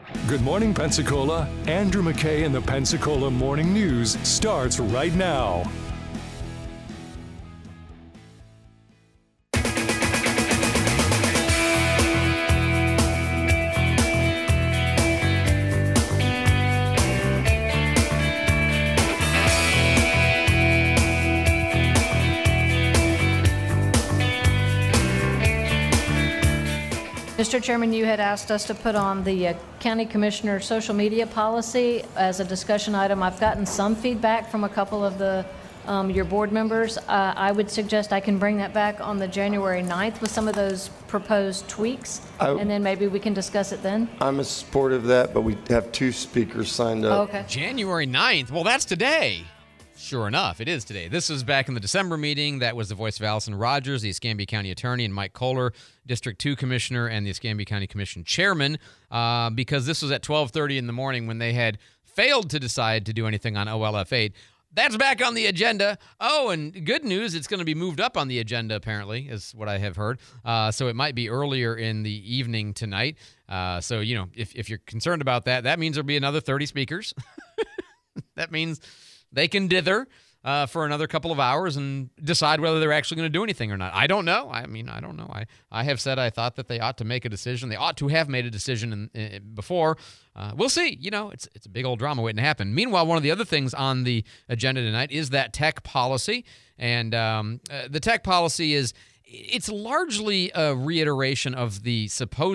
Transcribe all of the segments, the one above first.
Good morning, Pensacola. Andrew McKay in the Pensacola Morning News starts right now. Mr. Chairman, you had asked us to put on the county commissioner social media policy as a discussion item. I've gotten some feedback from a couple of your board members. I would suggest I can bring that back on the January 9th with some of those proposed tweaks, and then maybe we can discuss it then. I'm a support of that, but we have two speakers signed up. Oh, okay. January 9th? Well, that's today. Sure enough, it is today. This was back in the December meeting. That was the voice of Allison Rogers, the Escambia County Attorney, and Mike Kohler, District 2 Commissioner and the Escambia County Commission Chairman, because this was at 12:30 in the morning when they had failed to decide to do anything on OLF 8. That's back on the agenda. Oh, and good news, it's going to be moved up on the agenda, apparently, is what I have heard. So it might be earlier in the evening tonight. So, if you're concerned about that, that means there'll be another 30 speakers. That means they can dither for another couple of hours and decide whether they're actually going to do anything or not. I don't know. I don't know. I have said I thought that they ought to make a decision. They ought to have made a decision before. We'll see. It's a big old drama waiting to happen. Meanwhile, one of the other things on the agenda tonight is that tech policy. And the tech policy it's largely a reiteration of the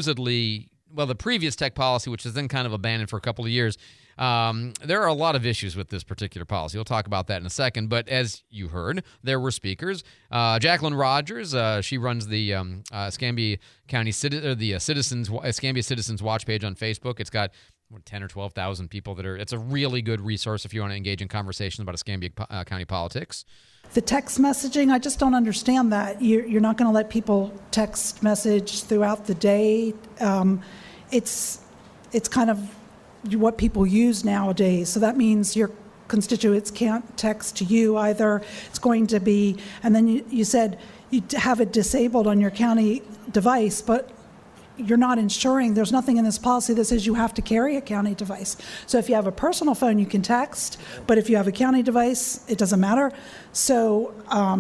the previous tech policy, which has then kind of abandoned for a couple of years. There are a lot of issues with this particular policy. We'll talk about that in a second. But as you heard, there were speakers. Jacqueline Rogers, she runs the Escambia County Escambia Citizens Watch page on Facebook. It's got 10 or 12,000 people it's a really good resource if you want to engage in conversations about Escambia County politics. The text messaging, I just don't understand that. You're not going to let people text message throughout the day. It's kind of what people use nowadays. So that means your constituents can't text to you either. It's going to be, and then you said you have it disabled on your county device, but you're not ensuring, there's nothing in this policy that says you have to carry a county device. So if you have a personal phone, you can text, but if you have a county device, it doesn't matter. So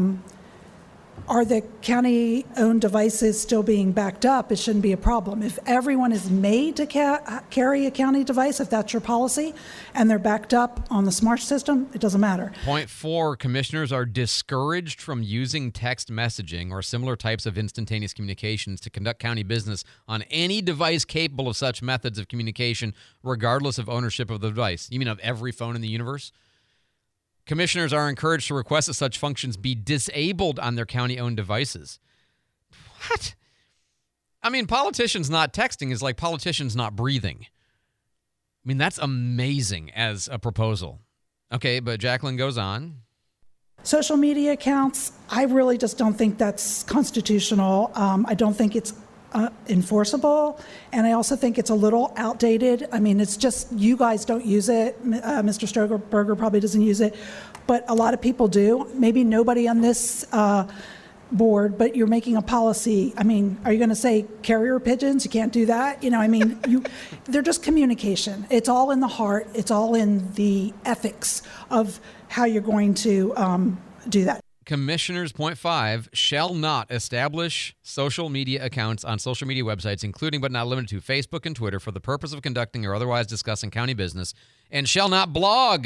are the county-owned devices still being backed up? It shouldn't be a problem. If everyone is made to carry a county device, if that's your policy, and they're backed up on the SMART system, it doesn't matter. Point 4, commissioners are discouraged from using text messaging or similar types of instantaneous communications to conduct county business on any device capable of such methods of communication, regardless of ownership of the device. You mean of every phone in the universe? Commissioners are encouraged to request that such functions be disabled on their county-owned devices. What? I mean, politicians not texting is like politicians not breathing. I mean, that's amazing as a proposal. Okay, but Jacqueline goes on. Social media accounts, I really just don't think that's constitutional. I don't think it's enforceable, and I also think it's a little outdated. I mean, it's just you guys don't use it. Mr. Strogerberger probably doesn't use it, but a lot of people do. Maybe nobody on this board, but you're making a policy. I mean, are you going to say carrier pigeons? You can't do that. They're just communication. It's all in the heart. It's all in the ethics of how you're going to do that. Commissioners, point 5, shall not establish social media accounts on social media websites, including but not limited to Facebook and Twitter, for the purpose of conducting or otherwise discussing county business, and shall not blog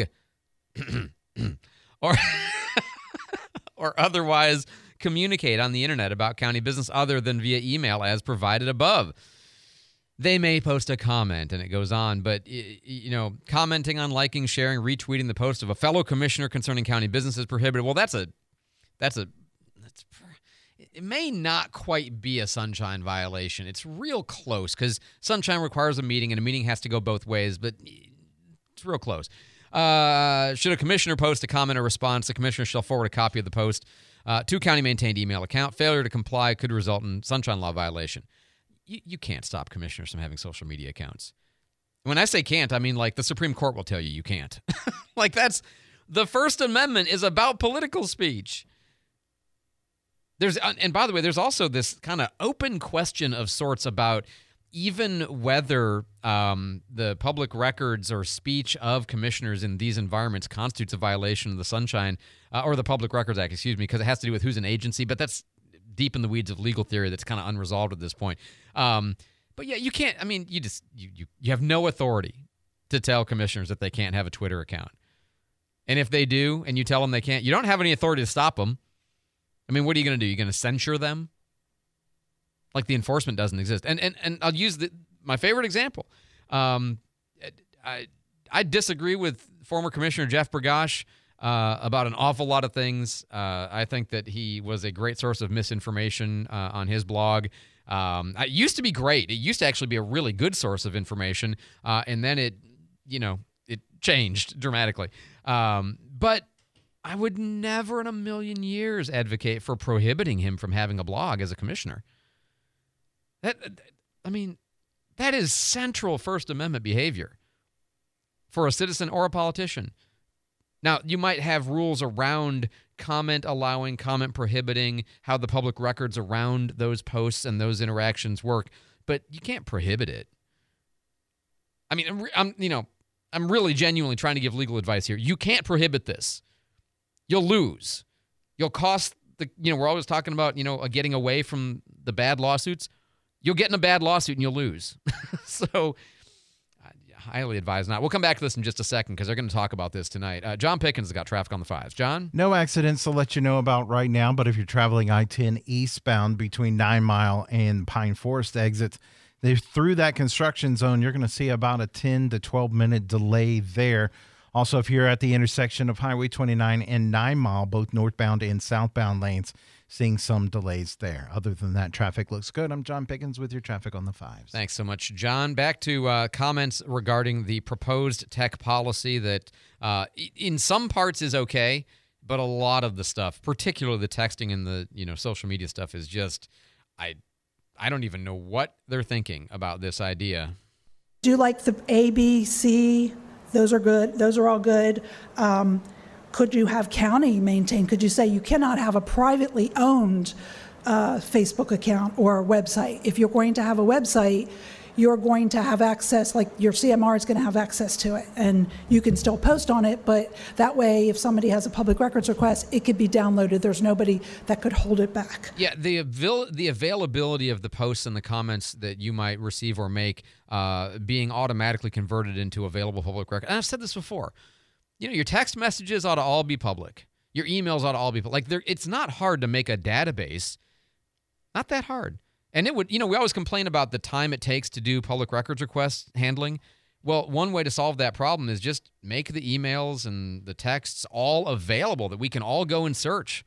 or otherwise communicate on the internet about county business other than via email as provided above. They may post a comment, and it goes on, but, commenting on, liking, sharing, retweeting the post of a fellow commissioner concerning county business is prohibited. Well, it may not quite be a sunshine violation. It's real close because sunshine requires a meeting, and a meeting has to go both ways, but it's real close. Should a commissioner post a comment or response, the commissioner shall forward a copy of the post to county-maintained email account. Failure to comply could result in sunshine law violation. You can't stop commissioners from having social media accounts. When I say can't, I mean like the Supreme Court will tell you can't. The First Amendment is about political speech. And by the way, there's also this kind of open question of sorts about, even whether the public records or speech of commissioners in these environments constitutes a violation of the Sunshine or the Public Records Act, because it has to do with who's an agency, but that's deep in the weeds of legal theory that's kind of unresolved at this point. But yeah, you can't, you have no authority to tell commissioners that they can't have a Twitter account. And if they do, and you tell them they can't, you don't have any authority to stop them. What are you going to do? You're going to censure them? Like the enforcement doesn't exist. And I'll use my favorite example. I disagree with former Commissioner Jeff Bergosh about an awful lot of things. I think that he was a great source of misinformation on his blog. It used to be great. It used to actually be a really good source of information, and then it changed dramatically. But I would never in a million years advocate for prohibiting him from having a blog as a commissioner. That is central First Amendment behavior for a citizen or a politician. Now, you might have rules around comment allowing, comment prohibiting, how the public records around those posts and those interactions work, but you can't prohibit it. I'm really genuinely trying to give legal advice here. You can't prohibit this. You'll lose. You'll cost we're always talking about, getting away from the bad lawsuits. You'll get in a bad lawsuit and you'll lose. So highly advised not. We'll come back to this in just a second because they're going to talk about this tonight. John Pickens has got traffic on the 5s. John? No accidents to let you know about right now, but if you're traveling I-10 eastbound between 9 Mile and Pine Forest exits, through that construction zone, you're going to see about a 10 to 12-minute delay there. Also, if you're at the intersection of Highway 29 and 9 Mile, both northbound and southbound lanes, seeing some delays there. Other than that, traffic looks good. I'm John Pickens with your traffic on the 5s. Thanks so much, John. Back to comments regarding the proposed tech policy that in some parts is okay, but a lot of the stuff, particularly the texting and the social media stuff, is just I don't even know what they're thinking about this idea. Do you like the A, B, C? Those are good. Those are all good. Could you have county maintained? Could you say you cannot have a privately owned Facebook account or a website? If you're going to have a website, you're going to have access, like your CMR is going to have access to it, and you can still post on it, but that way, if somebody has a public records request, it could be downloaded. There's nobody that could hold it back. Yeah, the availability of the posts and the comments that you might receive or make being automatically converted into available public record. And I've said this before. Your text messages ought to all be public. Your emails ought to all be public. It's not hard to make a database. Not that hard. And it would, we always complain about the time it takes to do public records request handling. Well, one way to solve that problem is just make the emails and the texts all available that we can all go and search.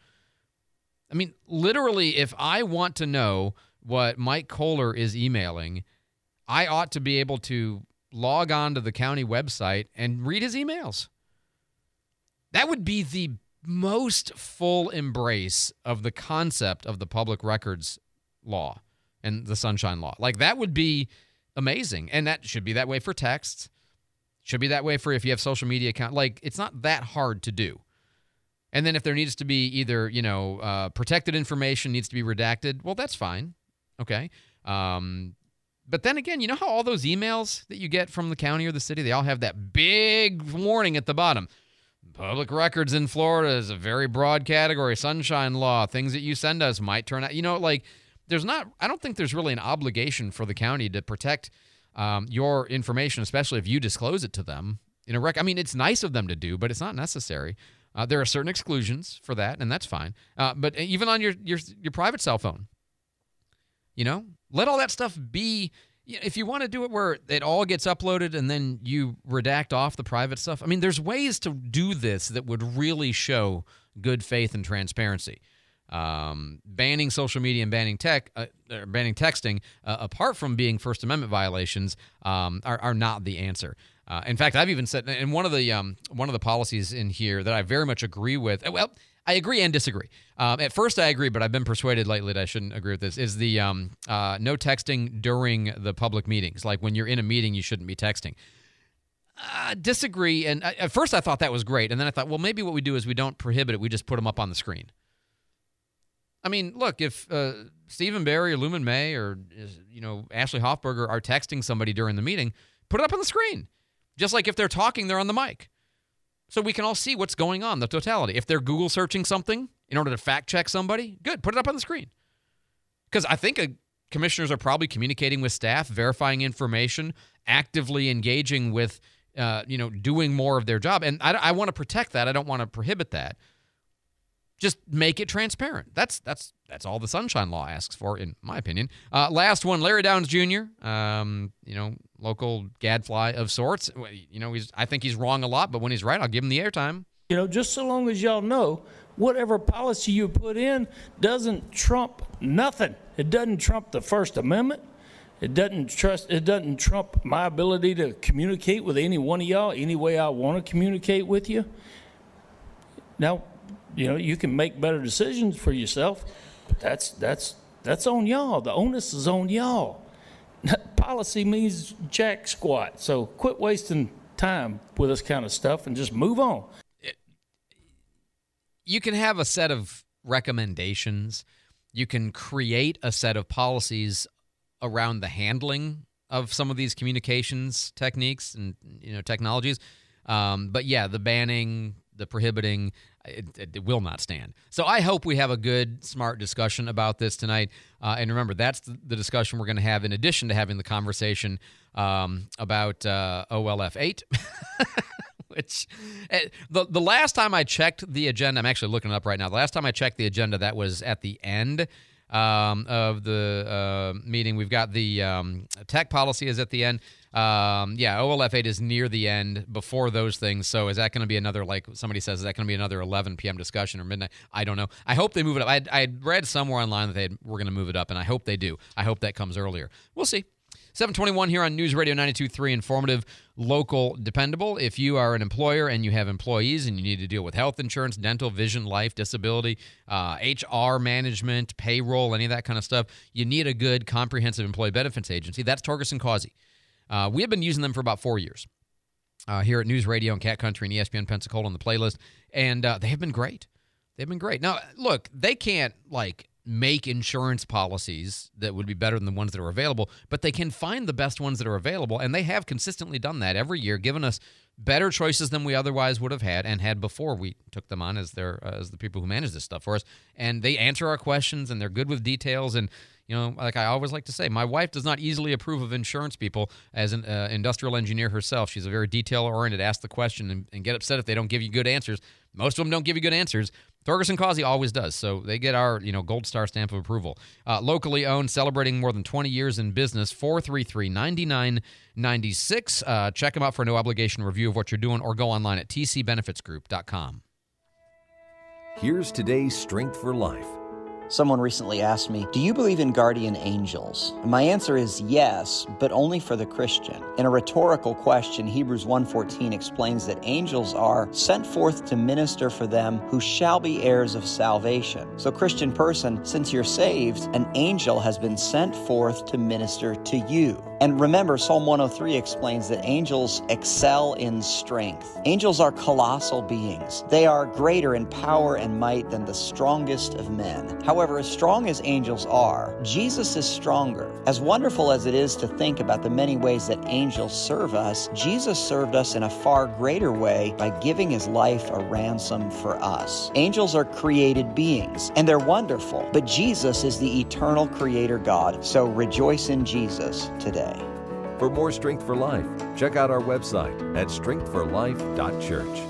Literally, if I want to know what Mike Kohler is emailing, I ought to be able to log on to the county website and read his emails. That would be the most full embrace of the concept of the public records law and the Sunshine Law. That would be amazing. And that should be that way for texts. Should be that way for if you have social media account. It's not that hard to do. And then if there needs to be either, protected information needs to be redacted, well, that's fine. Okay. But then again, how all those emails that you get from the county or the city, they all have that big warning at the bottom. Public records in Florida is a very broad category. Sunshine Law, things that you send us might turn out, I don't think there's really an obligation for the county to protect your information, especially if you disclose it to them in a it's nice of them to do, but it's not necessary. There are certain exclusions for that, and that's fine. But even on your private cell phone, let all that stuff be. If you want to do it where it all gets uploaded and then you redact off the private stuff, there's ways to do this that would really show good faith and transparency. Banning social media and banning texting, apart from being First Amendment violations, are not the answer. In fact, I've even said, and one of the policies in here that I very much agree with. Well, I agree and disagree. At first, I agree, but I've been persuaded lately that I shouldn't agree with this. Is the no texting during the public meetings? Like when you're in a meeting, you shouldn't be texting. Disagree. And at first, I thought that was great, and then I thought, well, maybe what we do is we don't prohibit it; we just put them up on the screen. I mean, look, if Stephen Barry or Lumen May or, Ashley Hoffberger are texting somebody during the meeting, put it up on the screen. Just like if they're talking, they're on the mic. So we can all see what's going on, the totality. If they're Google searching something in order to fact check somebody, good, put it up on the screen. Because I think commissioners are probably communicating with staff, verifying information, actively engaging with, doing more of their job. And I want to protect that. I don't want to prohibit that. Just make it transparent. That's all the Sunshine Law asks for, in my opinion. Last one, Larry Downs Jr., local gadfly of sorts. I think he's wrong a lot, but when he's right, I'll give him the airtime. Just so long as y'all know, whatever policy you put in doesn't trump nothing. It doesn't trump the First Amendment. It doesn't trump my ability to communicate with any one of y'all any way I want to communicate with you. Now, you can make better decisions for yourself, but that's on y'all. The onus is on y'all. Policy means jack squat. So quit wasting time with this kind of stuff and just move on. You can have a set of recommendations. You can create a set of policies around the handling of some of these communications techniques and technologies. But yeah, the banning, the prohibiting, it will not stand. So I hope we have a good, smart discussion about this tonight. And remember, that's the discussion we're going to have in addition to having the conversation about OLF 8. Which the last time I checked the agenda, I'm actually looking it up right now. The last time I checked the agenda, that was at the end of the meeting. We've got the tech policy is at the end. OLF 8 is near the end before those things. So is that going to be another, like somebody says, is that going to be another 11 p.m. discussion or midnight? I don't know. I hope they move it up. I read somewhere online that they were going to move it up, and I hope they do. I hope that comes earlier. We'll see. 721 here on News Radio 92.3, informative, local, dependable. If you are an employer and you have employees and you need to deal with health insurance, dental, vision, life, disability, HR management, payroll, any of that kind of stuff, you need a good, comprehensive employee benefits agency. That's Torgerson Causey. We have been using them for about 4 years here at News Radio and Cat Country and ESPN Pensacola on the playlist, and they have been great. They've been great. Now, look, they can't, make insurance policies that would be better than the ones that are available, but they can find the best ones that are available, and they have consistently done that every year, giving us better choices than we otherwise would have had and had before we took them on as the people who manage this stuff for us. And they answer our questions, and they're good with details. And like I always like to say, my wife does not easily approve of insurance people. As an industrial engineer herself, she's a very detail-oriented, ask the question and get upset if they don't give you good answers. Most of them don't give you good answers. Torgerson Causey always does, so they get our gold star stamp of approval. Locally owned, celebrating more than 20 years in business, 433-9996. Check them out for a no-obligation review of what you're doing, or go online at tcbenefitsgroup.com. Here's today's Strength for Life. Someone recently asked me, do you believe in guardian angels? And my answer is yes, but only for the Christian. In a rhetorical question, Hebrews 1:14 explains that angels are sent forth to minister for them who shall be heirs of salvation. So, Christian person, since you're saved, an angel has been sent forth to minister to you. And remember, Psalm 103 explains that angels excel in strength. Angels are colossal beings. They are greater in power and might than the strongest of men. However, as strong as angels are, Jesus is stronger. As wonderful as it is to think about the many ways that angels serve us, Jesus served us in a far greater way by giving his life a ransom for us. Angels are created beings, and they're wonderful, but Jesus is the eternal creator God, so rejoice in Jesus today. For more Strength for Life, check out our website at strengthforlife.church.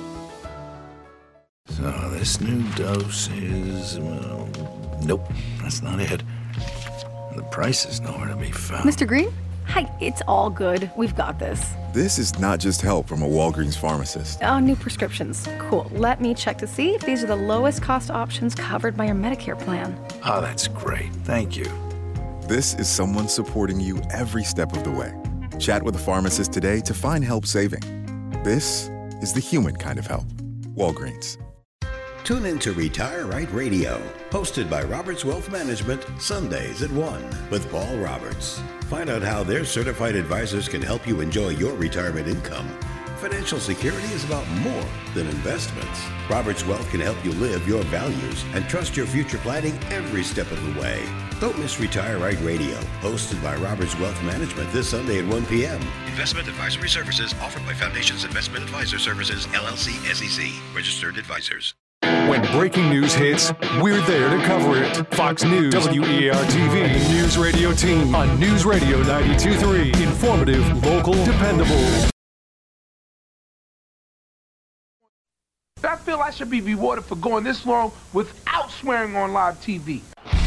So this new dose is, nope, that's not it. The price is nowhere to be found. Mr. Green? Hi, it's all good. We've got this. This is not just help from a Walgreens pharmacist. Oh, new prescriptions. Cool. Let me check to see if these are the lowest cost options covered by your Medicare plan. Oh, that's great. Thank you. This is someone supporting you every step of the way. Chat with a pharmacist today to find help saving. This is the human kind of help. Walgreens. Tune in to Retire Right Radio, hosted by Roberts Wealth Management, Sundays at 1 with Paul Roberts. Find out how their certified advisors can help you enjoy your retirement income. Financial security is about more than investments. Roberts Wealth can help you live your values and trust your future planning every step of the way. Don't miss Retire Right Radio, hosted by Roberts Wealth Management this Sunday at 1 p.m. Investment advisory services offered by Foundations Investment Advisor Services, LLC, SEC, registered advisors. When breaking news hits, we're there to cover it. Fox News, WEAR-TV, News Radio Team on News Radio 92.3. Informative, local, dependable. I feel I should be rewarded for going this long without swearing on live TV.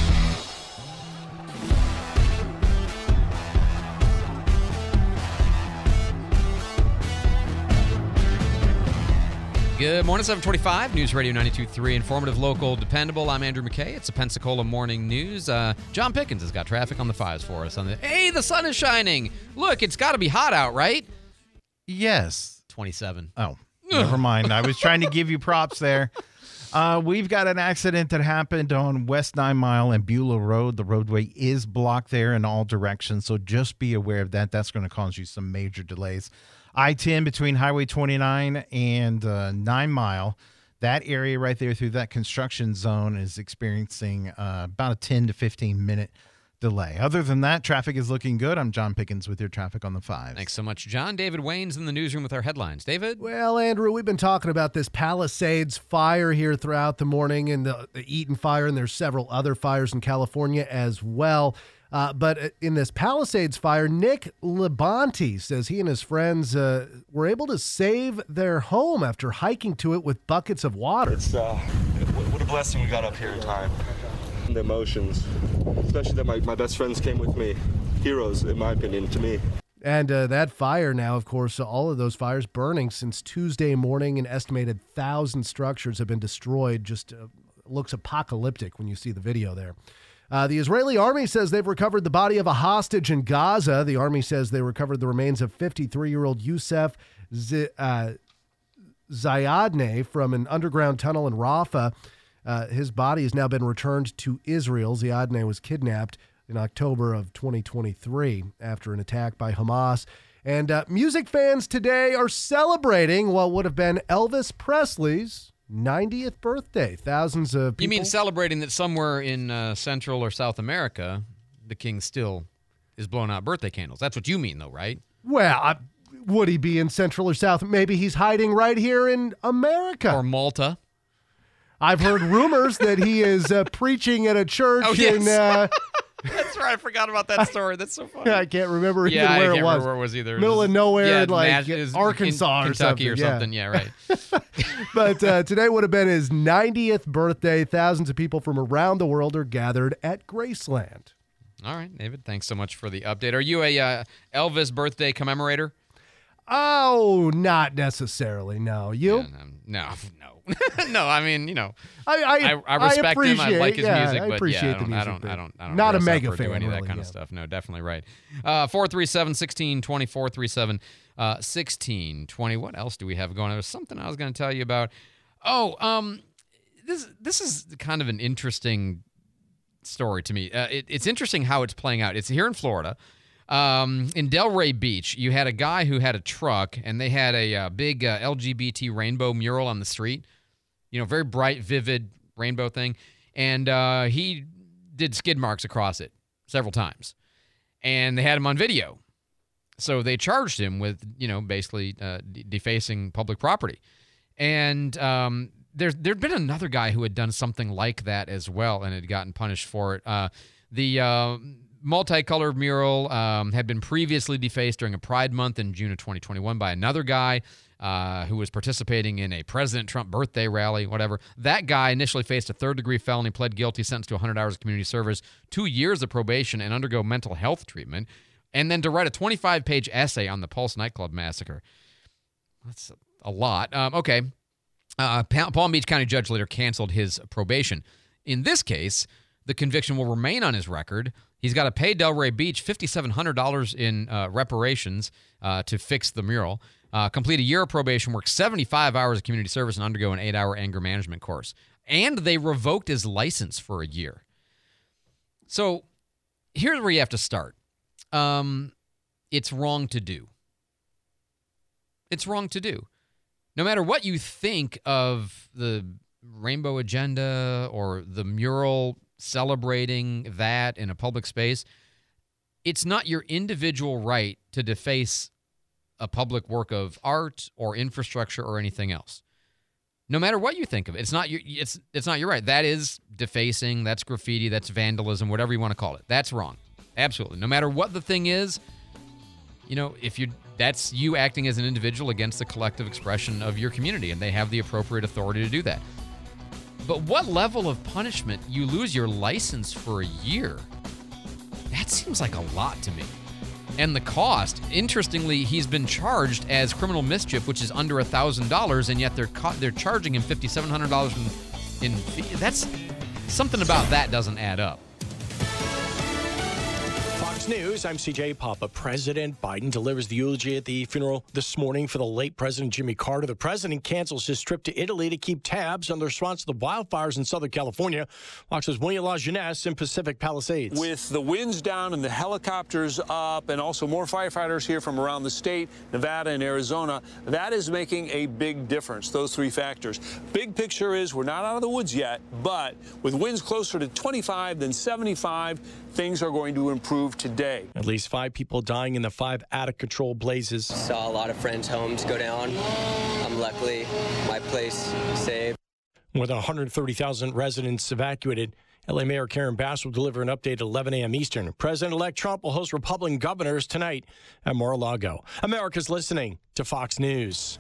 Good morning, 725, News Radio 92.3, informative, local, dependable. I'm Andrew McKay. It's the Pensacola Morning News. John Pickens has got traffic on the 5s for us. Hey, the sun is shining. Look, it's got to be hot out, right? Yes. 27. Oh, never mind. I was trying to give you props there. We've got an accident that happened on West 9 Mile and Beulah Road. The roadway is blocked there in all directions, so just be aware of that. That's going to cause you some major delays. I-10 between Highway 29 and 9 Mile, that area right there through that construction zone is experiencing about a 10 to 15 minute delay. Other than that, traffic is looking good. I'm John Pickens with your traffic on the 5. Thanks so much, John. David Wayne's in the newsroom with our headlines. David? Well, Andrew, we've been talking about this Palisades fire here throughout the morning and the Eaton fire, and there's several other fires in California as well. But in this Palisades fire, Nick Labonte says he and his friends were able to save their home after hiking to it with buckets of water. It's what a blessing we got up here in time. The emotions, especially that my best friends came with me. Heroes, in my opinion, to me. And that fire now, of course, all of those fires burning since Tuesday morning. An estimated 1,000 structures have been destroyed. Just looks apocalyptic when you see the video there. The Israeli army says they've recovered the body of a hostage in Gaza. The army says they recovered the remains of 53-year-old Youssef Zayadneh from an underground tunnel in Rafah. His body has now been returned to Israel. Zayadneh was kidnapped in October of 2023 after an attack by Hamas. And music fans today are celebrating what would have been Elvis Presley's 90th birthday. Thousands of people. You mean celebrating that somewhere in Central or South America, the king still is blowing out birthday candles. That's what you mean, though, right? Well, would he be in Central or South? Maybe he's hiding right here in America. Or Malta. I've heard rumors that he is preaching at a church in... That's right. I forgot about that story. That's so funny. I can't remember even I where can't it was. remember where it was either. Middle of nowhere, like Arkansas or something. Kentucky or something. Yeah, right. But today would have been his 90th birthday. Thousands of people from around the world are gathered at Graceland. All right, David. Thanks so much for the update. Are you a Elvis birthday commemorator? Oh, not necessarily. No. You? Yeah, no. No, I mean, I respect him. I like his music, I but appreciate the I music. don't not a dress mega up or fan. do any of that really, kind of stuff. No, definitely right. 437-1620, 437-1620. What else do we have going on? There was something I was going to tell you about. This is kind of an interesting story to me. It's interesting how it's playing out. It's here in Florida. In Delray Beach, you had a guy who had a truck, and they had a big LGBT rainbow mural on the street. Very bright, vivid rainbow thing. And he did skid marks across it several times. And they had him on video. So they charged him with, basically defacing public property. And there'd been another guy who had done something like that as well and had gotten punished for it. The multicolored mural had been previously defaced during a Pride Month in June of 2021 by another guy who was participating in a President Trump birthday rally, whatever. That guy initially faced a third-degree felony, pled guilty, sentenced to 100 hours of community service, 2 years of probation, and undergo mental health treatment, and then to write a 25-page essay on the Pulse nightclub massacre. That's a lot. Okay. Palm Beach County judge later canceled his probation. In this case, the conviction will remain on his record. He's got to pay Delray Beach $5,700 in reparations to fix the mural, complete a year of probation, work 75 hours of community service, and undergo an 8-hour anger management course. And they revoked his license for a year. So here's where you have to start. It's wrong to do. It's wrong to do. No matter what you think of the rainbow agenda or the mural celebrating that in a public space, it's not your individual right to deface a public work of art or infrastructure or anything else. No matter what you think of it, it's not your right. That is defacing, that's graffiti, that's vandalism, whatever you want to call it. That's wrong. Absolutely. No matter what the thing is, that's you acting as an individual against the collective expression of your community, and they have the appropriate authority to do that. But what level of punishment? You lose your license for a year? That seems like a lot to me. And the cost, interestingly, he's been charged as criminal mischief, which is under $1,000, and yet they're charging him $5,700 in fee. That's something about that doesn't add up. Fox News, I'm CJ Papa. President Biden delivers the eulogy at the funeral this morning for the late President Jimmy Carter. The president cancels his trip to Italy to keep tabs on the response to the wildfires in Southern California. Fox's William LaJeunesse in Pacific Palisades. With the winds down and the helicopters up and also more firefighters here from around the state, Nevada and Arizona, that is making a big difference, those three factors. Big picture is we're not out of the woods yet, but with winds closer to 25 than 75, things are going to improve today. At least 5 people dying in the 5 out-of-control blazes. Saw a lot of friends' homes go down. Luckily, my place saved. More than 130,000 residents evacuated. LA Mayor Karen Bass will deliver an update at 11 a.m. Eastern. President-elect Trump will host Republican governors tonight at Mar-a-Lago. America's listening to Fox News.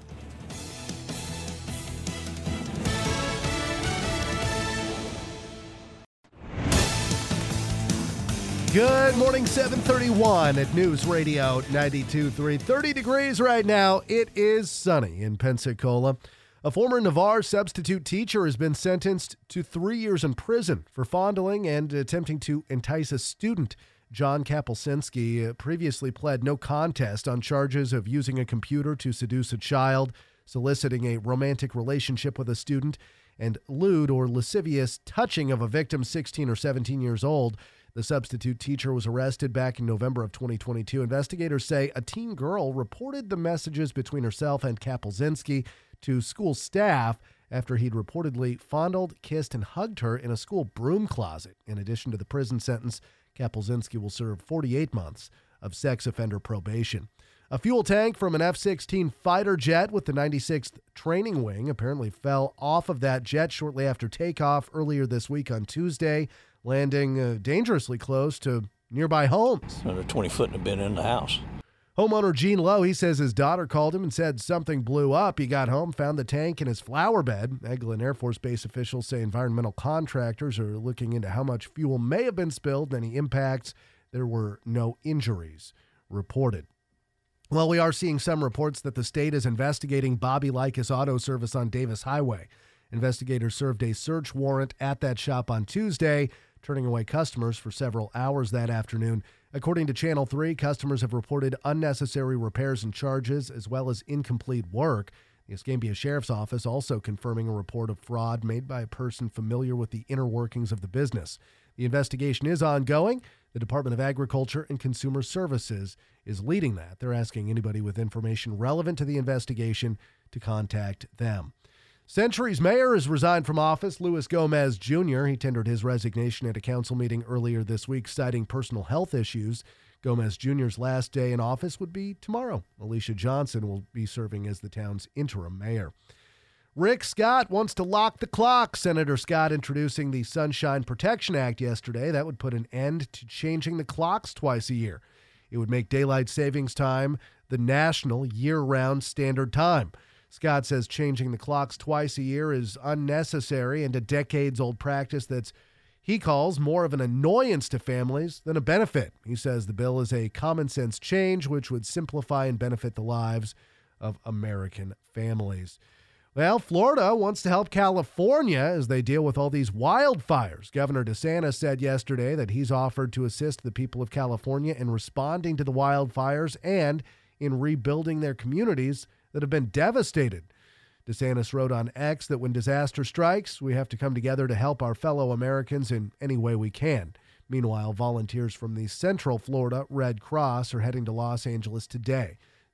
Good morning, 7:31 at News Radio 92.3. 30 degrees right now. It is sunny in Pensacola. A former Navarre substitute teacher has been sentenced to 3 years in prison for fondling and attempting to entice a student. John Kapelsinski previously pled no contest on charges of using a computer to seduce a child, soliciting a romantic relationship with a student, and lewd or lascivious touching of a victim 16 or 17 years old. The substitute teacher was arrested back in November of 2022. Investigators say a teen girl reported the messages between herself and Kapelsinski to school staff after he'd reportedly fondled, kissed, and hugged her in a school broom closet. In addition to the prison sentence, Kapelsinski will serve 48 months of sex offender probation. A fuel tank from an F-16 fighter jet with the 96th Training Wing apparently fell off of that jet shortly after takeoff earlier this week on Tuesday, landing dangerously close to nearby homes. Another 20 foot and have been in the house. Homeowner Gene Lowe, he says his daughter called him and said something blew up. He got home, found the tank in his flower bed. Eglin Air Force Base officials say environmental contractors are looking into how much fuel may have been spilled, any impacts. There were no injuries reported. Well, we are seeing some reports that the state is investigating Bobby Likas Auto Service on Davis Highway. Investigators served a search warrant at that shop on Tuesday, turning away customers for several hours that afternoon. According to Channel 3, customers have reported unnecessary repairs and charges, as well as incomplete work. The Escambia Sheriff's Office also confirming a report of fraud made by a person familiar with the inner workings of the business. The investigation is ongoing. The Department of Agriculture and Consumer Services is leading that. They're asking anybody with information relevant to the investigation to contact them. Century's mayor has resigned from office. Luis Gomez Jr. He tendered his resignation at a council meeting earlier this week, citing personal health issues. Gomez Jr.'s last day in office would be tomorrow. Alicia Johnson will be serving as the town's interim mayor. Rick Scott wants to lock the clock. Senator Scott introducing the Sunshine Protection Act yesterday. That would put an end to changing the clocks twice a year. It would make daylight savings time the national year-round standard time. Scott says changing the clocks twice a year is unnecessary and a decades-old practice that's, he calls, more of an annoyance to families than a benefit. He says the bill is a common-sense change which would simplify and benefit the lives of American families. Well, Florida wants to help California as they deal with all these wildfires. Governor DeSantis said yesterday that he's offered to assist the people of California in responding to the wildfires and in rebuilding their communities that have been devastated. DeSantis wrote on X that when disaster strikes, we have to come together to help our fellow Americans in any way we can. Meanwhile, volunteers from the Central Florida Red Cross are heading to Los Angeles today.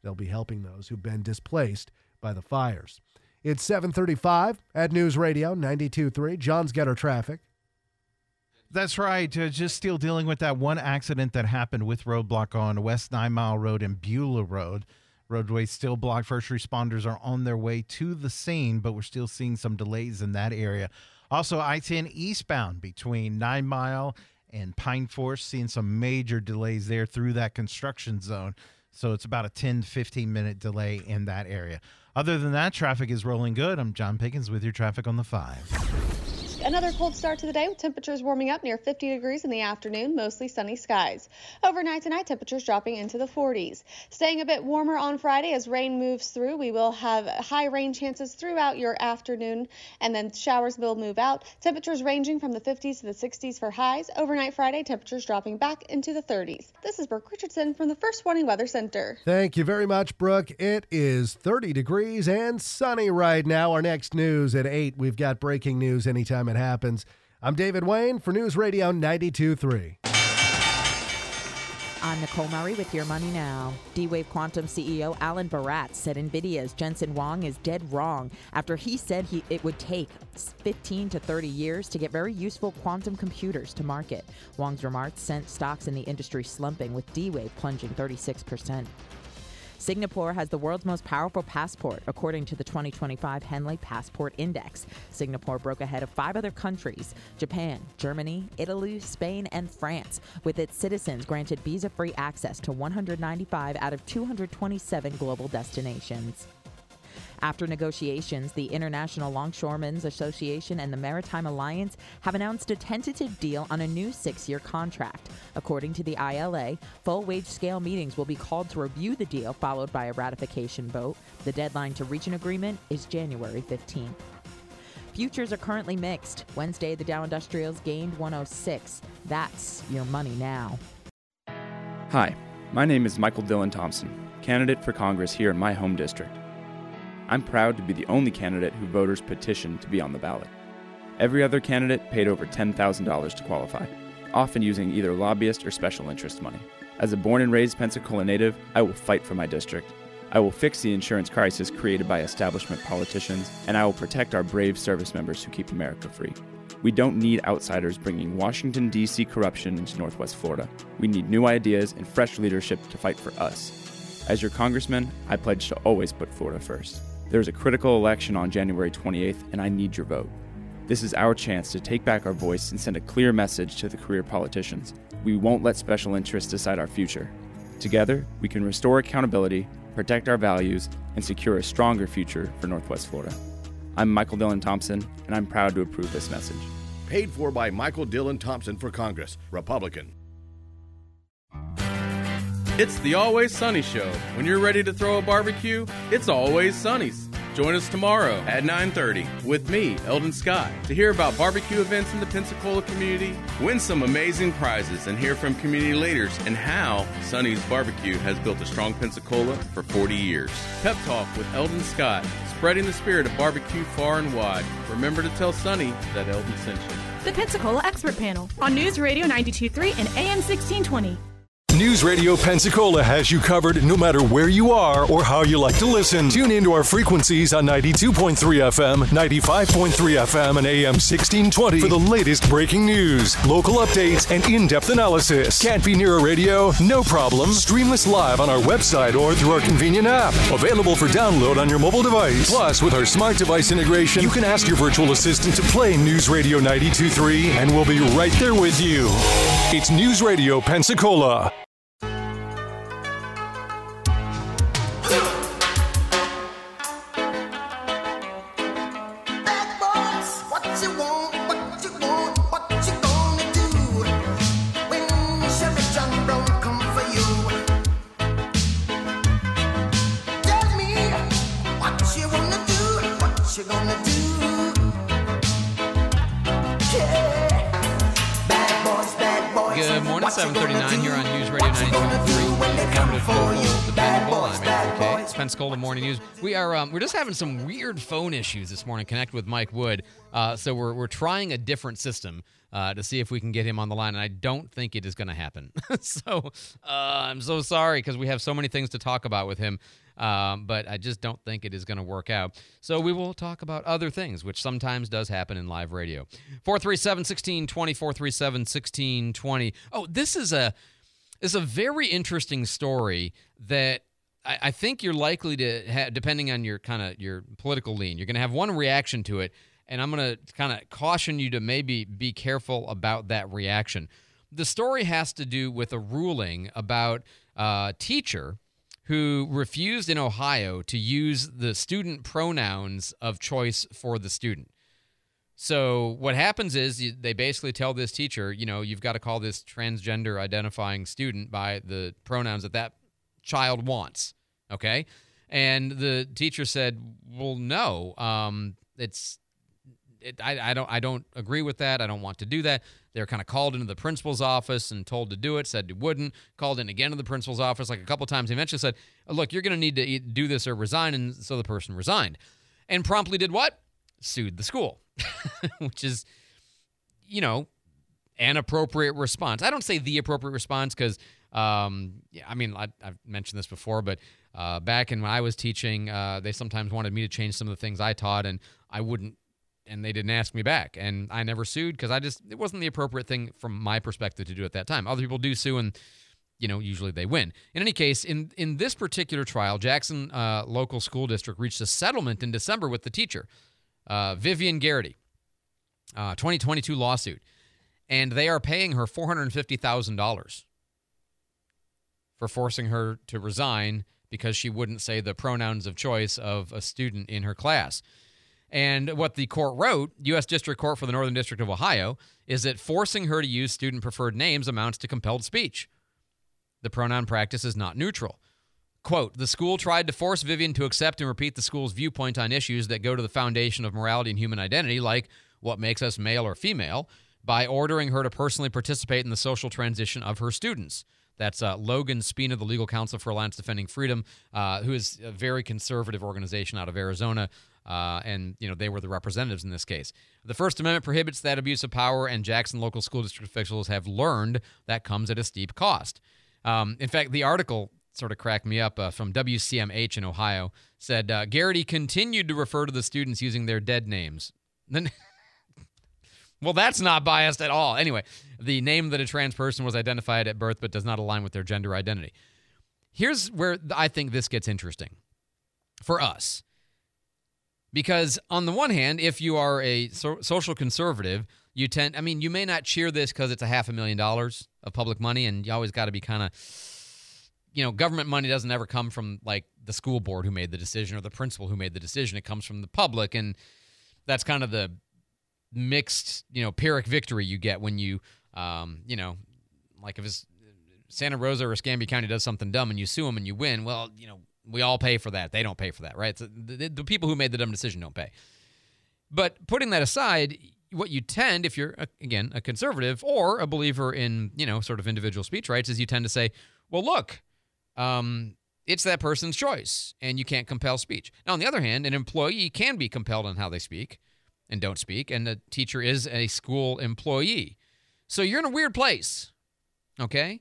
They'll be helping those who've been displaced by the fires. It's 7:35 at News Radio 92.3. John's got our traffic. That's right. Just still dealing with that one accident that happened with roadblock on West 9 Mile Road and Beulah Road. Roadway still blocked. First responders are on their way to the scene, but we're still seeing some delays in that area. Also, I-10 eastbound between 9 Mile and Pine Forest, seeing some major delays there through that construction zone. So it's about a 10, 15-minute delay in that area. Other than that, traffic is rolling good. I'm John Pickens with your traffic on the 5. Another cold start to the day with temperatures warming up near 50 degrees in the afternoon, mostly sunny skies. Overnight tonight, temperatures dropping into the 40s. Staying a bit warmer on Friday as rain moves through. We will have high rain chances throughout your afternoon, and then showers will move out. Temperatures ranging from the 50s to the 60s for highs. Overnight Friday, temperatures dropping back into the 30s. This is Brooke Richardson from the First Warning Weather Center. Thank you very much, Brooke. It is 30 degrees and sunny right now. Our next news at 8. We've got breaking news anytime it happens. I'm David Wayne for News Radio 92.3. I'm Nicole Murray with Your Money Now. D-Wave Quantum CEO Alan Baratz said NVIDIA's Jensen Huang is dead wrong after he said it would take 15 to 30 years to get very useful quantum computers to market. Huang's remarks sent stocks in the industry slumping, with D-Wave plunging 36%. Singapore has the world's most powerful passport, according to the 2025 Henley Passport Index. Singapore broke ahead of 5 other countries: Japan, Germany, Italy, Spain, and France, with its citizens granted visa-free access to 195 out of 227 global destinations. After negotiations, the International Longshoremen's Association and the Maritime Alliance have announced a tentative deal on a new 6-year contract. According to the ILA, full wage scale meetings will be called to review the deal, followed by a ratification vote. The deadline to reach an agreement is January 15th. Futures are currently mixed. Wednesday, the Dow Industrials gained 106. That's Your Money Now. Hi, my name is Michael Dillon Thompson, candidate for Congress here in my home district. I'm proud to be the only candidate who voters petitioned to be on the ballot. Every other candidate paid over $10,000 to qualify, often using either lobbyist or special interest money. As a born and raised Pensacola native, I will fight for my district. I will fix the insurance crisis created by establishment politicians, and I will protect our brave service members who keep America free. We don't need outsiders bringing Washington, D.C. corruption into Northwest Florida. We need new ideas and fresh leadership to fight for us. As your congressman, I pledge to always put Florida first. There's a critical election on January 28th, and I need your vote. This is our chance to take back our voice and send a clear message to the career politicians. We won't let special interests decide our future. Together, we can restore accountability, protect our values, and secure a stronger future for Northwest Florida. I'm Michael Dillon Thompson, and I'm proud to approve this message. Paid for by Michael Dillon Thompson for Congress, Republican. It's the Always Sunny Show. When you're ready to throw a barbecue, it's Always Sunny's. Join us tomorrow at 9:30 with me, Eldon Scott, to hear about barbecue events in the Pensacola community, win some amazing prizes, and hear from community leaders and how Sunny's Barbecue has built a strong Pensacola for 40 years. Pep Talk with Eldon Scott, spreading the spirit of barbecue far and wide. Remember to tell Sunny that Eldon sent you. The Pensacola Expert Panel on News Radio 92.3 and AM 1620. News Radio Pensacola has you covered no matter where you are or how you like to listen. Tune into our frequencies on 92.3 FM, 95.3 FM, and AM 1620 for the latest breaking news, local updates, and in-depth analysis. Can't be near a radio? No problem. Stream us live on our website or through our convenient app. Available for download on your mobile device. Plus, with our smart device integration, you can ask your virtual assistant to play News Radio 92.3, and we'll be right there with you. It's News Radio Pensacola. Good morning, 7:39 here on News Radio 92.3. Informative, local, dependable. I'm Andrew Kay. It's Pensacola Morning News. We're just having some weird phone issues this morning. Connect with Mike Wood. So we're trying a different system. to see if we can get him on the line, and I don't think it is going to happen. So I'm so sorry because we have so many things to talk about with him, but I just don't think it is going to work out. So we will talk about other things, which sometimes does happen in live radio. 437-1620, 437-1620. Oh, this is a very interesting story that I think you're likely to have, depending on your your political lean, you're going to have one reaction to it, and I'm going to kind of caution you to maybe be careful about that reaction. The story has to do with a ruling about a teacher who refused in Ohio to use the student pronouns of choice for the student. So what happens is they basically tell this teacher, you've got to call this transgender identifying student by the pronouns that child wants. Okay. And the teacher said, well, no, I don't agree with that. I don't want to do that. They're kind of called into the principal's office and told to do it, said they wouldn't, called in again to the principal's office like a couple times. They eventually said, look, you're going to need to do this or resign. And so the person resigned and promptly did what? Sued the school, which is, an appropriate response. I don't say the appropriate response because, I've mentioned this before, but back when I was teaching, they sometimes wanted me to change some of the things I taught, and I wouldn't, and they didn't ask me back. And I never sued because it wasn't the appropriate thing from my perspective to do at that time. Other people do sue, and, usually they win. In any case, in this particular trial, Jackson local school district reached a settlement in December with the teacher, Vivian Garrity, 2022 lawsuit. And they are paying her $450,000 for forcing her to resign because she wouldn't say the pronouns of choice of a student in her class. And what the court wrote, U.S. District Court for the Northern District of Ohio, is that forcing her to use student-preferred names amounts to compelled speech. The pronoun practice is not neutral. Quote, the school tried to force Vivian to accept and repeat the school's viewpoint on issues that go to the foundation of morality and human identity, like what makes us male or female, by ordering her to personally participate in the social transition of her students. That's Logan Spina, the legal counsel for Alliance Defending Freedom, who is a very conservative organization out of Arizona, and they were the representatives in this case. The First Amendment prohibits that abuse of power, and Jackson local school district officials have learned that comes at a steep cost. In fact, the article sort of cracked me up from WCMH in Ohio, said Garrity continued to refer to the students using their dead names. Then. Well, that's not biased at all. Anyway, the name that a trans person was identified at birth but does not align with their gender identity. Here's where I think this gets interesting for us. Because on the one hand, if you are a social conservative, you may not cheer this because it's $500,000 of public money, and you always got to be kind of, government money doesn't ever come from like the school board who made the decision or the principal who made the decision. It comes from the public, and that's kind of the mixed, Pyrrhic victory you get when you, like if Santa Rosa or Escambia County does something dumb and you sue them and you win, well, we all pay for that. They don't pay for that, right? So the people who made the dumb decision don't pay. But putting that aside, what you tend, if you're, again, a conservative or a believer in, sort of individual speech rights, is you tend to say, well, look, it's that person's choice and you can't compel speech. Now, on the other hand, an employee can be compelled on how they speak and don't speak, and the teacher is a school employee. So you're in a weird place, okay?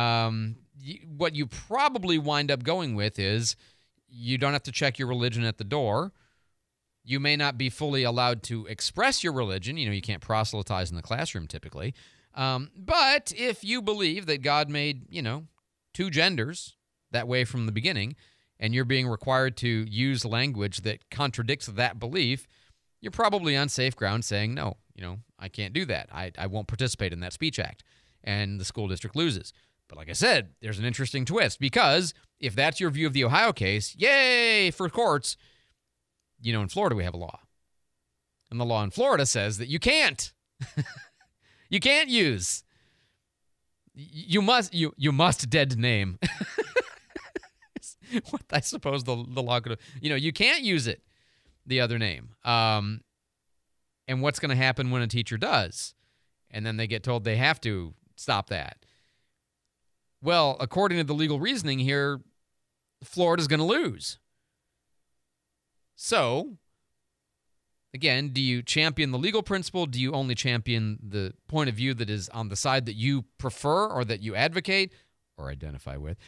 What you probably wind up going with is you don't have to check your religion at the door. You may not be fully allowed to express your religion. You can't proselytize in the classroom typically. But if you believe that God made, two genders that way from the beginning, and you're being required to use language that contradicts that belief, you're probably on safe ground saying, no, I can't do that. I won't participate in that speech act. And the school district loses. But like I said, there's an interesting twist, because if that's your view of the Ohio case, yay for courts, in Florida we have a law. And the law in Florida says that you can't. You can't use. You must dead name. What I suppose the law could have, you can't use it. The other name. And what's going to happen when a teacher does? And then they get told they have to stop that. Well, according to the legal reasoning here, Florida's going to lose. So Again, do you champion the legal principle? Do you only champion the point of view that is on the side that you prefer or that you advocate or identify with?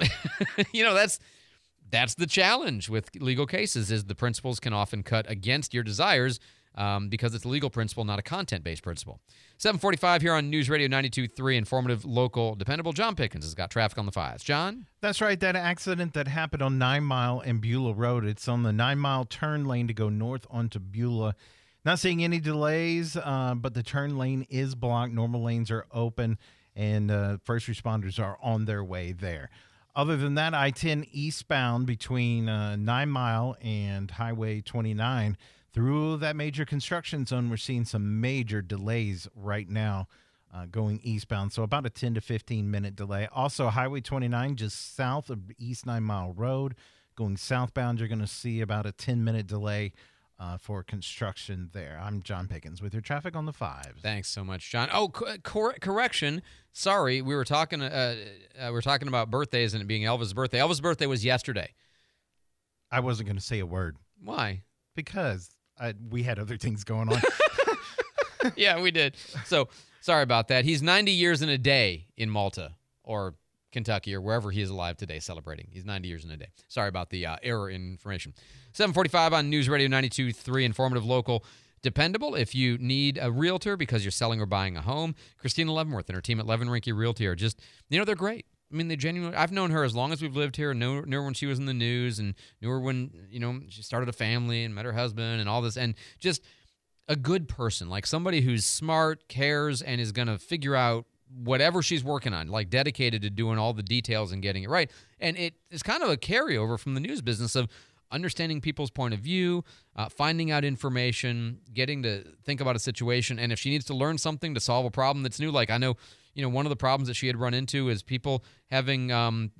That's the challenge with legal cases, is the principles can often cut against your desires because it's a legal principle, not a content-based principle. 7:45 here on News Radio 92.3, informative, local, dependable. John Pickens has got traffic on the 5s. John? That's right. That accident that happened on 9 Mile and Beulah Road. It's on the 9 Mile turn lane to go north onto Beulah. Not seeing any delays, but the turn lane is blocked. Normal lanes are open, and first responders are on their way there. Other than that, I-10 eastbound between 9 Mile and Highway 29, through that major construction zone, we're seeing some major delays right now going eastbound. So about a 10 to 15-minute delay. Also, Highway 29 just south of East 9 Mile Road. Going southbound, you're going to see about a 10-minute delay for construction there. I'm John Pickens with your traffic on the 5s. Thanks so much, John. Oh, correction. Sorry, we were talking about birthdays and it being Elvis' birthday. Elvis' birthday was yesterday. I wasn't going to say a word. Why? Because we had other things going on. Yeah, we did. So sorry about that. He's 90 years in a day in Malta or Kentucky or wherever he is alive today celebrating. He's 90 years in a day. Sorry about the error in information. 7:45 on News Radio 92.3, informative, local, dependable. If you need a realtor because you're selling or buying a home, Christina Leavenworth and her team at Levin Rinke Realty are just, they're great. I mean, they genuinely, I've known her as long as we've lived here, knew her when she was in the news, and knew her when, she started a family and met her husband and all this, and just a good person, like somebody who's smart, cares, and is going to figure out whatever she's working on, like dedicated to doing all the details and getting it right. And it is kind of a carryover from the news business of understanding people's point of view, finding out information, getting to think about a situation, and if she needs to learn something to solve a problem that's new, like I know, one of the problems that she had run into is people having,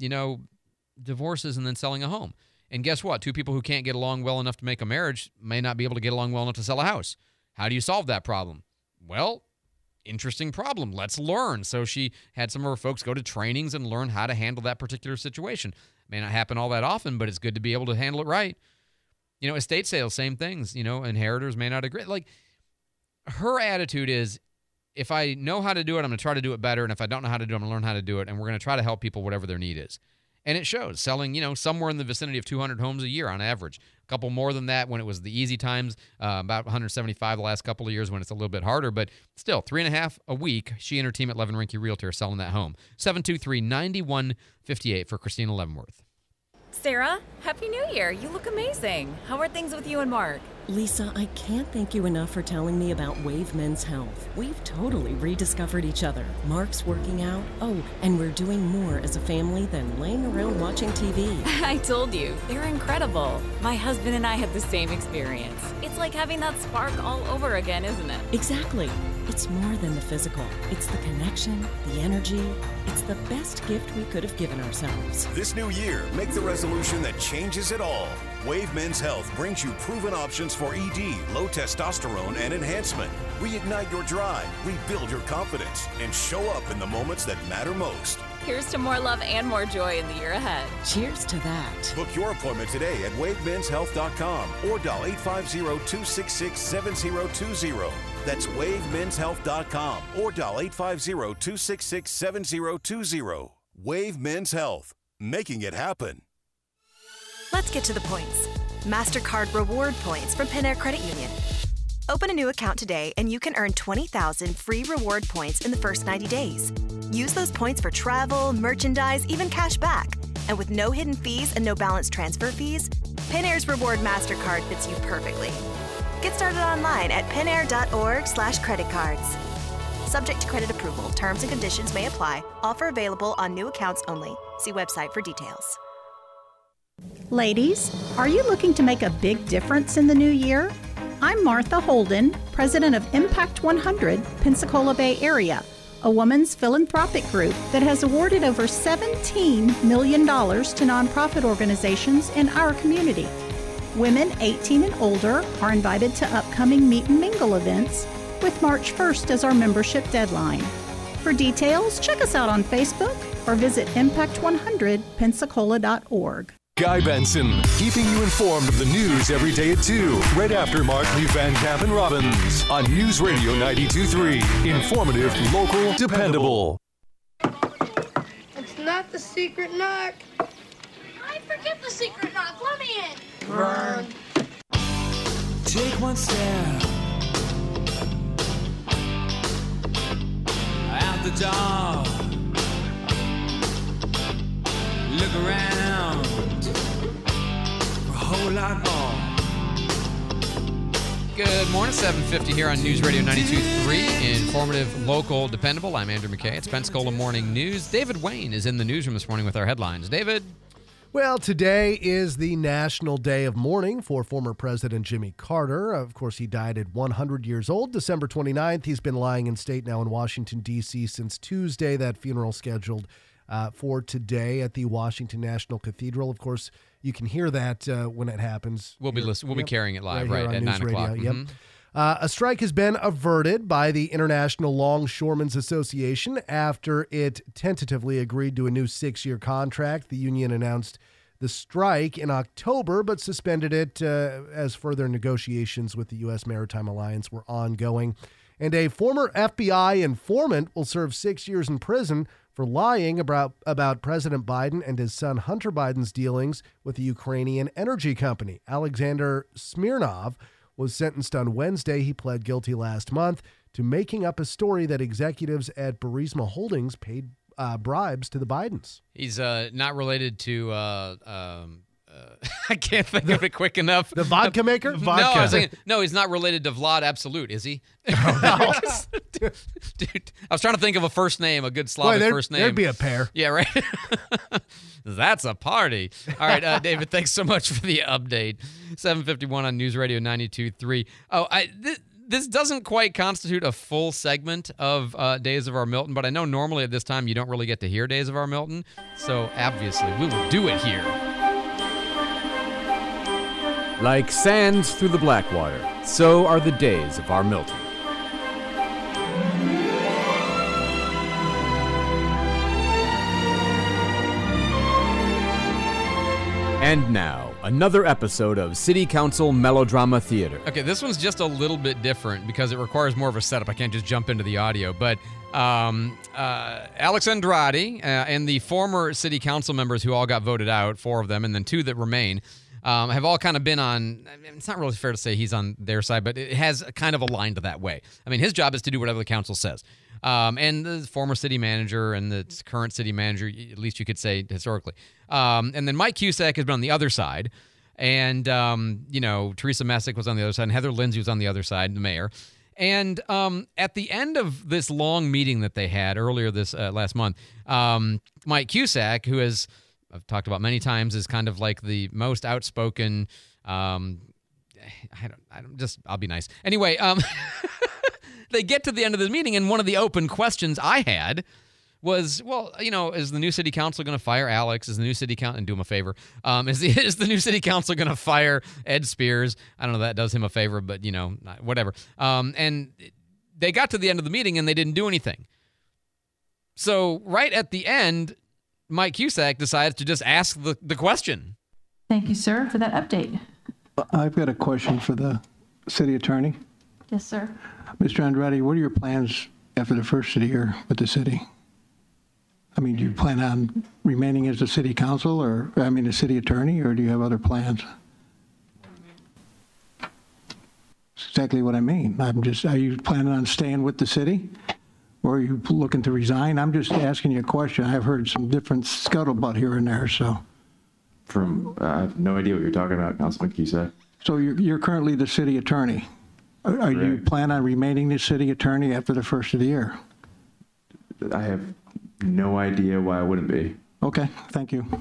divorces and then selling a home. And guess what? Two people who can't get along well enough to make a marriage may not be able to get along well enough to sell a house. How do you solve that problem? Well, interesting problem. Let's learn. So she had some of her folks go to trainings and learn how to handle that particular situation. May not happen all that often, but it's good to be able to handle it right. Estate sales, same things. Inheritors may not agree. Like, her attitude is, if I know how to do it, I'm going to try to do it better. And if I don't know how to do it, I'm going to learn how to do it. And we're going to try to help people whatever their need is. And it shows. Selling, somewhere in the vicinity of 200 homes a year on average. A couple more than that when it was the easy times, about 175 the last couple of years when it's a little bit harder. But still, 3.5 a week, she and her team at Levin Rinke Realty are selling that home. 723-9158 for Christina Leavenworth. Sarah, Happy New Year. You look amazing. How are things with you and Mark? Lisa, I can't thank you enough for telling me about Wave Men's Health. We've totally rediscovered each other. Mark's working out. Oh, and we're doing more as a family than laying around watching TV. I told you, they're incredible. My husband and I had the same experience. It's like having that spark all over again, isn't it? Exactly. It's more than the physical. It's the connection, the energy. It's the best gift we could have given ourselves. This new year, make the resolution that changes it all. Wave Men's Health brings you proven options for ED, low testosterone, and enhancement. Reignite your drive, rebuild your confidence, and show up in the moments that matter most. Here's to more love and more joy in the year ahead. Cheers to that. Book your appointment today at wavemenshealth.com or dial 850-266-7020. That's wavemenshealth.com or dial 850-266-7020. Wave Men's Health, making it happen. Let's get to the points. MasterCard Reward Points from Penair Credit Union. Open a new account today and you can earn 20,000 free reward points in the first 90 days. Use those points for travel, merchandise, even cash back. And with no hidden fees and no balance transfer fees, Penair's Reward MasterCard fits you perfectly. Get started online at penair.org/creditcards. Subject to credit approval. Terms and conditions may apply. Offer available on new accounts only. See website for details. Ladies, are you looking to make a big difference in the new year? I'm Martha Holden, president of Impact 100, Pensacola Bay Area, a women's philanthropic group that has awarded over $17 million to nonprofit organizations in our community. Women 18 and older are invited to upcoming Meet and Mingle events, with March 1st as our membership deadline. For details, check us out on Facebook or visit impact100pensacola.org. Guy Benson, keeping you informed of the news every day at 2, right after Markley, Van Camp, and Robbins on News Radio 92.3. Informative, local, dependable. It's not the secret knock. I forget the secret knock. Let me in. Burn. Take one step out the door. Look around for a whole lot more. Good morning, 7:50 here on News Radio 92.3. Informative, local, dependable. I'm Andrew McKay. It's Pensacola Morning News. David Wayne is in the newsroom this morning with our headlines. David? Well, today is the National Day of Mourning for former President Jimmy Carter. Of course, he died at 100 years old, December 29th. He's been lying in state now in Washington, D.C. since Tuesday. That funeral scheduled for today at the Washington National Cathedral. Of course, you can hear that when it happens. We'll be carrying it live right at News 9 o'clock. Radio. Yep. A strike has been averted by the International Longshoremen's Association after it tentatively agreed to a new 6-year contract. The union announced the strike in October, but suspended it as further negotiations with the U.S. Maritime Alliance were ongoing. And a former FBI informant will serve 6 years in prison for lying about President Biden and his son Hunter Biden's dealings with the Ukrainian energy company. Alexander Smirnov was sentenced on Wednesday. He pled guilty last month to making up a story that executives at Burisma Holdings paid bribes to the Bidens. He's not related to, I can't think of it quick enough. The vodka maker? Vodka. No, he's not related to Vlad Absolute, is he? No. Dude, I was trying to think of a first name, a good Slavic first name. There'd be a pair. Yeah, right? That's a party. All right, David, thanks so much for the update. 7:51 on News Radio 92.3. Oh, this doesn't quite constitute a full segment of Days of Our Milton, but I know normally at this time you don't really get to hear Days of Our Milton, so obviously we will do it here. Like sands through the Blackwater, so are the days of our Milton. And now, another episode of City Council Melodrama Theater. Okay, this one's just a little bit different because it requires more of a setup. I can't just jump into the audio, but Alex Andrade and the former city council members who all got voted out, 4 of them, and then 2 that remain, have all kind of been on, it's not really fair to say he's on their side, but it has kind of aligned that way. I mean, his job is to do whatever the council says. And the former city manager and the current city manager, at least you could say historically. And then Mike Cusack has been on the other side. And, Teresa Messick was on the other side. And Heather Lindsay was on the other side, the mayor. And at the end of this long meeting that they had earlier this last month, Mike Cusack, who has... I've talked about many times, is kind of like the most outspoken. I'll be nice. Anyway, they get to the end of this meeting, and one of the open questions I had was, well, is the new city council going to fire Alex? Is the new city council, and do him a favor, is the new city council going to fire Ed Spears? I don't know, that does him a favor, but, whatever. And they got to the end of the meeting, and they didn't do anything. So right at the end, Mike Cusack decides to just ask the question. Thank you, sir, for that update. I've got a question for the city attorney. Yes, sir. Mr. Andrade, what are your plans after the first of the year with the city? I mean, do you plan on remaining as the city council the city attorney, or do you have other plans? That's exactly what I mean. Are you planning on staying with the city? Or are you looking to resign? I'm just asking you a question. I've heard some different scuttlebutt here and there, so. I have no idea what you're talking about, Councilman Cusack. So you're currently the city attorney. Are you plan on remaining the city attorney after the first of the year? I have no idea why I wouldn't be. Okay, thank you.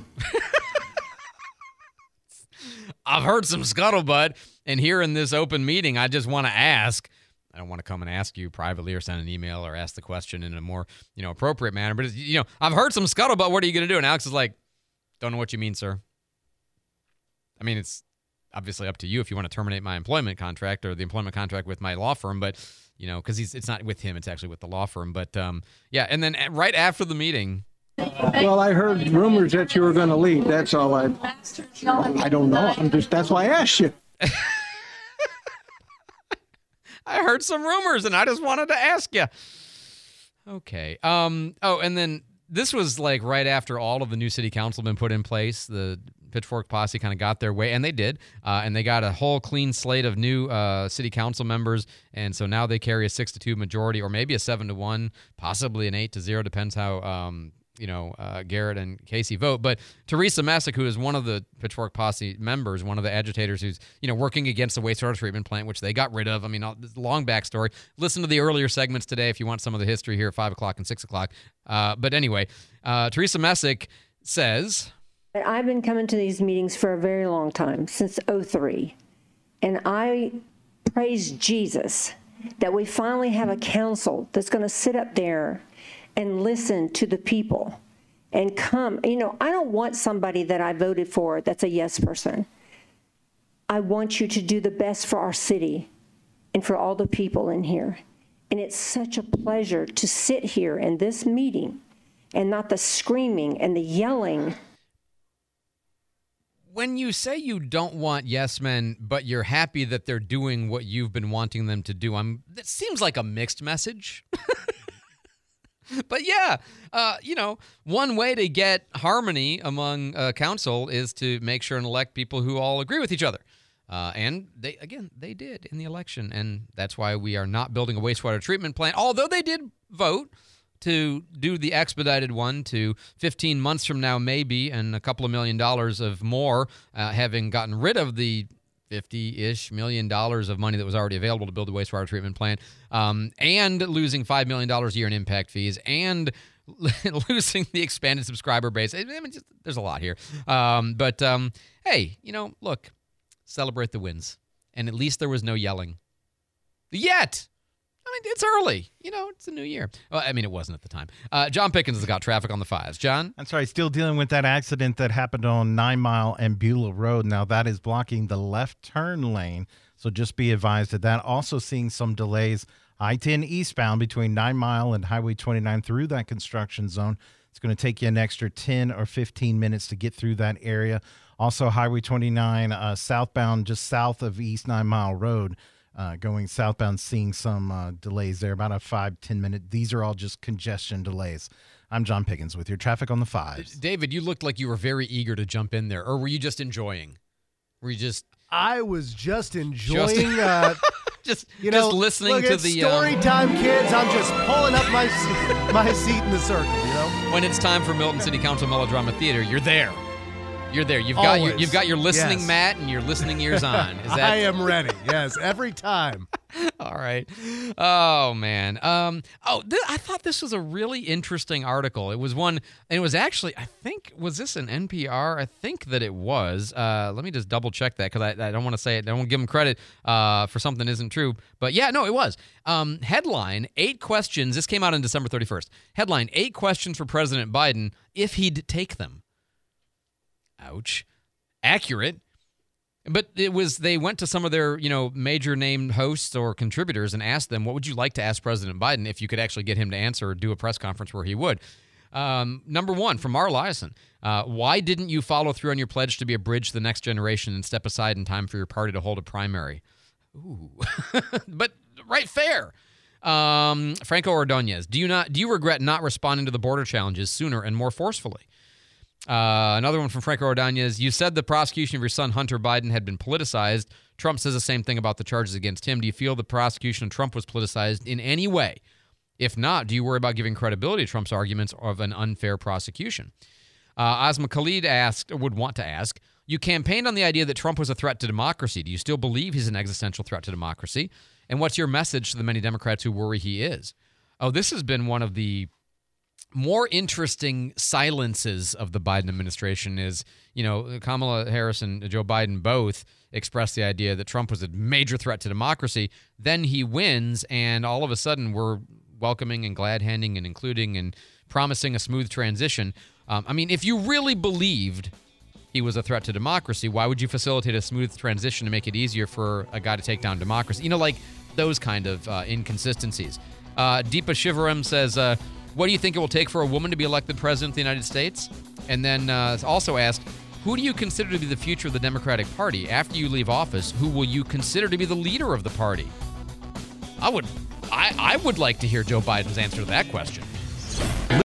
I've heard some scuttlebutt, and here in this open meeting, I just want to ask. I don't want to come and ask you privately or send an email or ask the question in a more, appropriate manner. But, I've heard some scuttlebutt. What are you going to do? And Alex is like, don't know what you mean, sir. I mean, it's obviously up to you if you want to terminate my employment contract or the employment contract with my law firm. But, because it's not with him. It's actually with the law firm. But, yeah. And then right after the meeting, Well, I heard rumors that you were going to leave. That's all. I don't know. That's why I asked you. I heard some rumors, and I just wanted to ask you. Okay. And then this was like right after all of the new city council been put in place. The Pitchfork Posse kind of got their way, and they did. And they got a whole clean slate of new city council members. And so now they carry a 6-2 majority, or maybe a 7-1, possibly an 8-0, depends how Garrett and Casey vote. But Teresa Messick, who is one of the Pitchfork Posse members, one of the agitators who's, working against the wastewater treatment plant, which they got rid of. I mean, long backstory. Listen to the earlier segments today if you want some of the history here at 5 o'clock and 6 o'clock. But anyway, Teresa Messick says, I've been coming to these meetings for a very long time, since 2003. And I praise Jesus that we finally have a council that's going to sit up there and listen to the people and come. I don't want somebody that I voted for that's a yes person. I want you to do the best for our city and for all the people in here. And it's such a pleasure to sit here in this meeting and not the screaming and the yelling. When you say you don't want yes men, but you're happy that they're doing what you've been wanting them to do, that seems like a mixed message. But yeah, one way to get harmony among council is to make sure and elect people who all agree with each other. And they did in the election. And that's why we are not building a wastewater treatment plant, although they did vote to do the expedited one to 15 months from now, maybe, and a couple of $1 million of more, having gotten rid of the $50-ish million of money that was already available to build a wastewater treatment plant, and losing $5 million a year in impact fees, and losing the expanded subscriber base. I mean, there's a lot here. Hey, look, celebrate the wins. And at least there was no yelling. Yet! I mean, it's early. It's a new year. Well, I mean, it wasn't at the time. John Pickens has got traffic on the 5s. John? That's right. Still dealing with that accident that happened on 9 Mile and Beulah Road. Now, that is blocking the left turn lane. So just be advised of that. Also seeing some delays. I-10 eastbound between 9 Mile and Highway 29 through that construction zone. It's going to take you an extra 10 or 15 minutes to get through that area. Also, Highway 29 southbound just south of East 9 Mile Road. Going southbound, seeing some delays there, about a 5-10 minute. These are all just congestion delays. I'm John Pickens with your traffic on the 5s. David, you looked like you were very eager to jump in there, or were you just enjoying? I was just enjoying. Just listening to the story time, kids. I'm just pulling up my seat in the circle. When it's time for Milton City Council Melodrama Theater, you're there. You're there. You've got your listening mat and your listening ears on. Is that? I am ready. Yes, every time. All right. Oh man. I thought this was a really interesting article. It was one, and it was actually, I think, was this an NPR? I think that it was. Let me just double check that because I don't want to say it. I don't want to give them credit for something that isn't true. But yeah, no, it was. Headline: 8 questions. This came out on December 31st. Headline: 8 questions for President Biden if he'd take them. Ouch. Accurate. But they went to some of their, major named hosts or contributors and asked them, what would you like to ask President Biden if you could actually get him to answer or do a press conference where he would? Number 1, from Mar Liason. Why didn't you follow through on your pledge to be a bridge to the next generation and step aside in time for your party to hold a primary? Ooh. But right, fair. Franco Ordonez. Do you regret not responding to the border challenges sooner and more forcefully? Another one from Franco Ordonez. You said the prosecution of your son, Hunter Biden, had been politicized. Trump says the same thing about the charges against him. Do you feel the prosecution of Trump was politicized in any way? If not, do you worry about giving credibility to Trump's arguments of an unfair prosecution? Asma Khalid would want to ask, you campaigned on the idea that Trump was a threat to democracy. Do you still believe he's an existential threat to democracy? And what's your message to the many Democrats who worry he is? Oh, this has been one of the more interesting silences of the Biden administration is, Kamala Harris and Joe Biden both expressed the idea that Trump was a major threat to democracy. Then he wins, and all of a sudden we're welcoming and glad-handing and including and promising a smooth transition. If you really believed he was a threat to democracy, why would you facilitate a smooth transition to make it easier for a guy to take down democracy? Like those kind of inconsistencies. Deepa Shivaram says, what do you think it will take for a woman to be elected president of the United States? And then also asked, who do you consider to be the future of the Democratic Party? After you leave office, who will you consider to be the leader of the party? I would like to hear Joe Biden's answer to that question.